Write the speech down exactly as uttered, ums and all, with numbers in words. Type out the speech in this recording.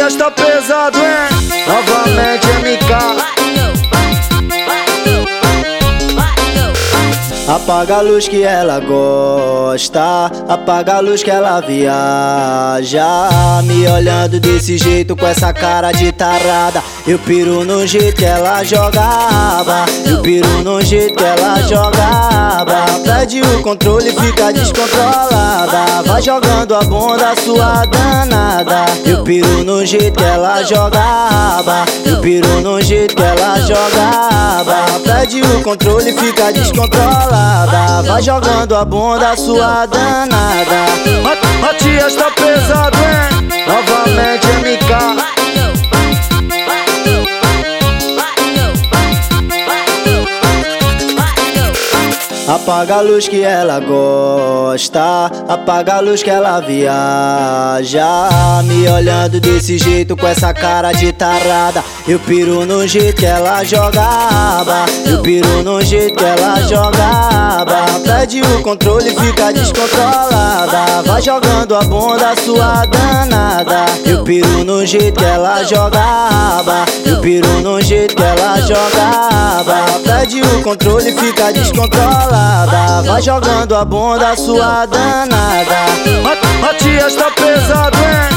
Matias tá pesado, hein? Novamente M K. Apaga a luz que ela gosta, apaga a luz que ela viaja. Me olhando desse jeito com essa cara de tarada, eu piro no jeito que ela jogava, eu piro no jeito que ela jogava. Perde o controle, fica descontrolada, vai jogando a bunda sua danada. Eu piro no jeito que ela jogava, eu piro no jeito que ela jogava. Perde o controle, fica descontrolada, vai jogando a bunda sua danada. Matias tá pesado, hein? Novamente M K. Apaga a luz que ela gosta, apaga a luz que ela viaja. Me olhando desse jeito com essa cara de tarada, eu piro no jeito que ela jogava, eu piro no jeito que ela jogava. Perde o controle, fica descontrolada, vai jogando a bunda sua danada. Eu piro no jeito que ela jogava, eu piro no jeito que ela jogava. Perde o controle, fica descontrolada, vai jogando a bunda sua danada. Matias tá pesado, hein?